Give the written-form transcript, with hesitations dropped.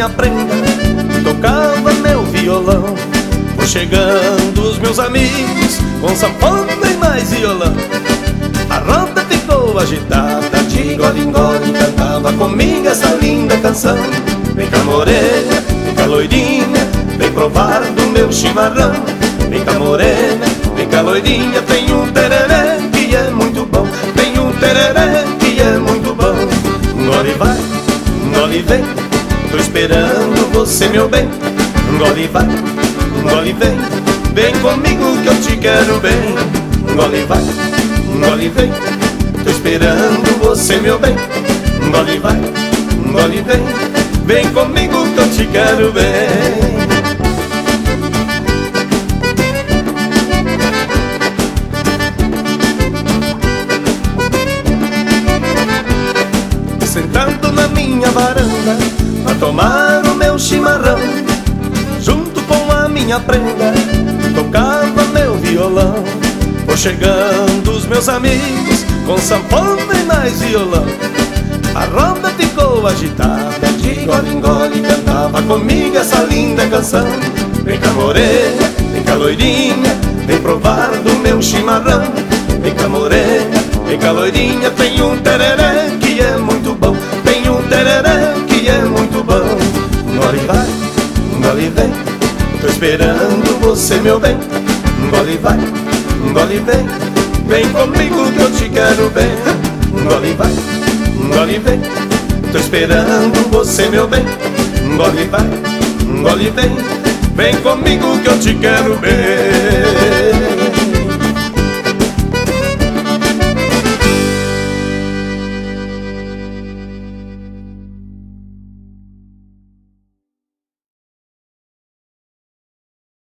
minha prenda, tocava meu violão. Foi chegando os meus amigos, com sanfona e mais violão. A roda ficou agitada, de gole em gole cantava comigo essa linda canção. Vem cá morena, vem cá loirinha, vem provar do meu chimarrão. Vem cá morena, vem cá loirinha, tem um tereré que é muito bom. Tem um tereré que é muito bom. Gole vai, gole vem, tô esperando você meu bem. Gole vai, gole vem, vem comigo que eu te quero bem. Gole vai, gole vem, tô esperando você meu bem. Gole vai, gole vem, vem comigo que eu te quero bem. Sentado na minha varanda, a tomar o meu chimarrão, junto com a minha prenda, tocava meu violão. Foi chegando os meus amigos, com sanfona e mais violão. A roda ficou agitada, de gole em gole cantava comigo essa linda canção. Vem cá morena, vem cá loirinha, vem provar do meu chimarrão. Vem cá morena, vem cá loirinha, tem um tereré que é muito bom. Tem um tereré que é muito bom. Gole vai, gole vem, tô esperando você meu bem. Gole vai, gole vem, vem comigo que eu te quero bem. Gole vai, gole vem, tô esperando você meu bem. Gole vai, gole vem, vem comigo que eu te quero bem.